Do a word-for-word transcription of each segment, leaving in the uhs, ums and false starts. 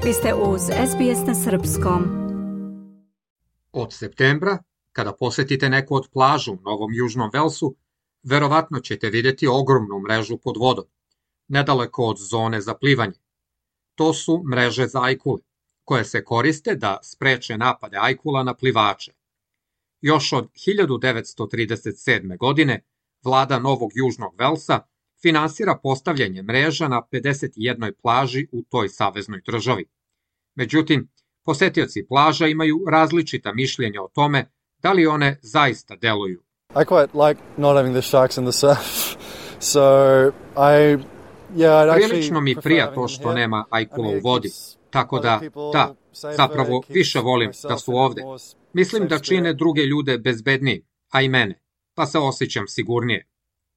Vi ste uz S B S na srpskom. Od septembra, kada posetite neku od plaža u Novom Južnom Velsu, verovatno ćete vidjeti ogromnu mrežu pod vodom, nedaleko od zone za plivanje. To su mreže za ajkule, koje se koriste da spreče napade ajkula na plivače. Još od hiljadu devetsto trideset sedme. godine vlada Novog Južnog Velsa finansira postavljanje mreža na pedeset jednoj plaži u toj saveznoj državi. Međutim, posetioci plaža imaju različita mišljenja o tome da li one zaista deluju. I quite like not having the sharks in the surf. So I yeah, Prilično mi prija to što nema ajkula u vodi, tako da, da, zapravo više volim da su ovde. Mislim da čine druge ljude bezbedniji, a i mene, pa se osjećam sigurnije.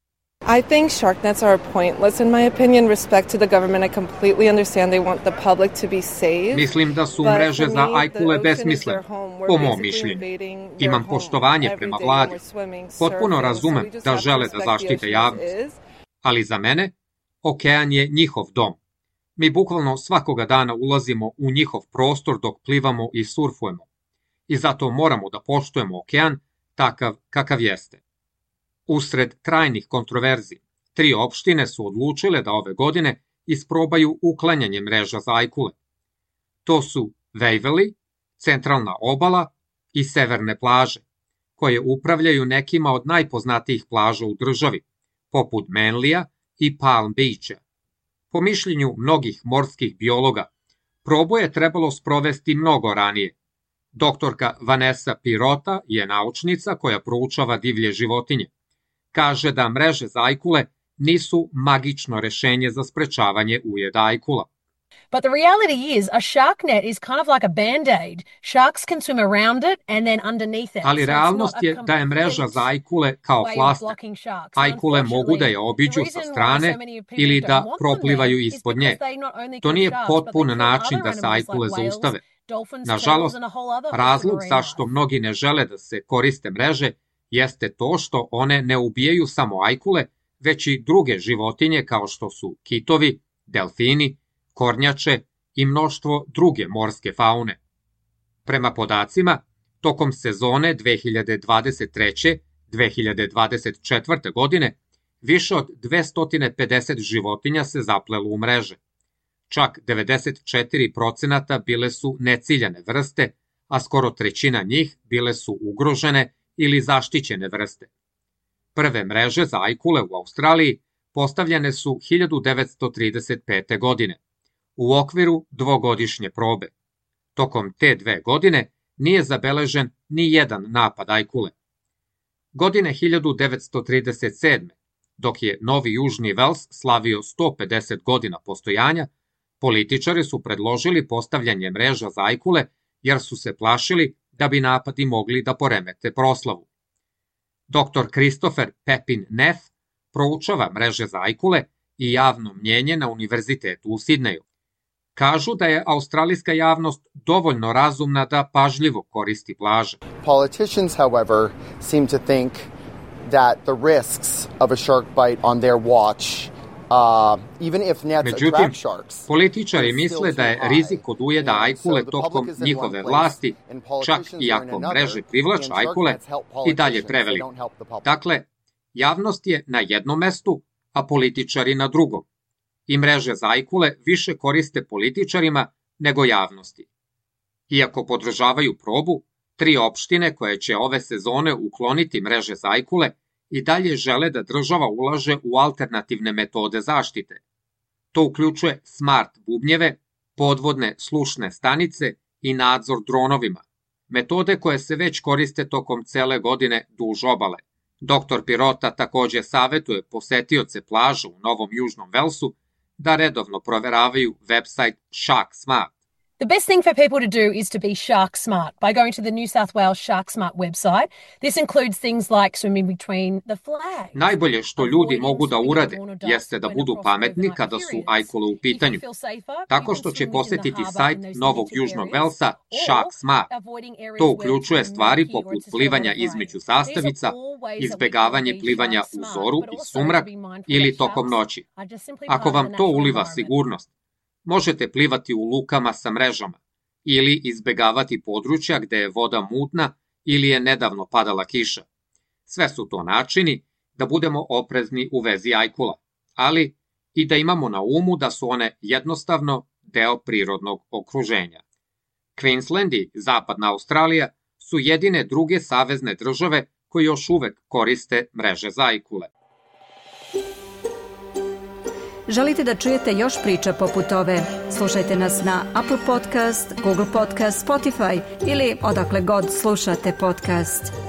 I think shark nets are pointless in my opinion. Respect to the government, I completely understand they want the public to be safe. Mislim da su mreže za ajkule besmislene, po mom mišljenju. Imam poštovanje prema vladi. Potpuno razumem da žele da zaštite javnost. Ali za mene, okean je njihov dom. Mi bukvalno svakoga dana ulazimo u njihov prostor dok plivamo i surfujemo. I zato moramo da poštujemo okean takav kakav jeste. Usred trajnih kontroverzi, tri opštine su odlučile da ove godine isprobaju uklanjanje mreža za ajkule. To su Waverly, centralna obala i severne plaže, koje upravljaju nekima od najpoznatijih plaža u državi, poput Manlija i Palm Beacha. Po mišljenju mnogih morskih biologa, probu je trebalo sprovesti mnogo ranije. Doktorka Vanessa Pirota je naučnica koja proučava divlje životinje. Kaže da mreže za ajkule nisu magično rešenje za sprečavanje ujeda ajkula. But the reality is a shark net is kind of like a band-aid. Sharks can swim around it and then underneath it. Ali realnost je da je mreža za ajkule kao flaster. Ajkule mogu da je obiđu sa strane ili da proplivaju ispod nje. To nije potpun način da se ajkule zaustave. Nažalost, razlog zašto mnogi ne žele da se koriste mreže jeste to što one ne ubijaju samo ajkule, već i druge životinje kao što su kitovi, delfini, kornjače i mnoštvo druge morske faune. Prema podacima, tokom sezone dve hiljade dvadeset treće do dve hiljade dvadeset četvrte. godine više od dvesta pedeset životinja se zaplelo u mreže. Čak devedeset četiri posto bile su neciljane vrste, a skoro trećina njih bile su ugrožene ili zaštićene vrste. Prve mreže za ajkule u Australiji postavljene su hiljadu devetsto trideset pete. godine, u okviru dvogodišnje probe. Tokom te dve godine nije zabeležen ni jedan napad ajkule. Godine hiljadu devetsto trideset sedme. dok je Novi Južni Vels slavio sto pedeset godina postojanja, političari su predložili postavljanje mreža za ajkule jer su se plašili da bi napadi mogli da poremete proslavu. doktor Christopher Pepin Neff proučava mreže za ajkule i javno mnjenje na univerzitetu u Sidneju. Kažu da je australijska javnost dovoljno razumna da pažljivo koristi plaže. Politicians, however, seem to think that the risks of a shark bite on their watch, uh, even if nets Međutim, attract sharks, političari misle da je rizik od ujeda ajkule tokom njihove vlasti, čak i ako mreže privlače ajkule, i dalje prevelik. Dakle, javnost je na jednom mestu, a političari na drugom. I mreže za ajkule više koriste političarima nego javnosti. Iako podržavaju probu, tri opštine koje će ove sezone ukloniti mreže za ajkule i dalje žele da država ulaže u alternativne metode zaštite. To uključuje smart bubnjeve, podvodne slušne stanice i nadzor dronovima, metode koje se već koriste tokom cele godine duž obale. doktor Pirota takođe savetuje posetioce plaža u Novom Južnom Velsu da redovno proveravaju website Shark Smart. The best thing for people to do is to be shark smart by going to the New South Wales Shark Smart website. This includes things like swimming between the flags. Najbolje što ljudi mogu da urade jeste da budu pametni kada su ajkule u pitanju, tako što će posetiti sajt Novog Južnog Velsa Shark Smart. To uključuje stvari poput plivanja između zastavica, izbegavanje plivanja u zoru i sumrak ili tokom noći. Ako vam to uliva sigurnost, možete plivati u lukama sa mrežama ili izbegavati područja gde je voda mutna ili je nedavno padala kiša. Sve su to načini da budemo oprezni u vezi ajkula, ali i da imamo na umu da su one jednostavno deo prirodnog okruženja. Queensland i Zapadna Australija su jedine druge savezne države koje još uvek koriste mreže za ajkule. Želite da čujete još priča poput ove? Slušajte nas na Apple Podcast, Google Podcast, Spotify ili odakle god slušate podcast.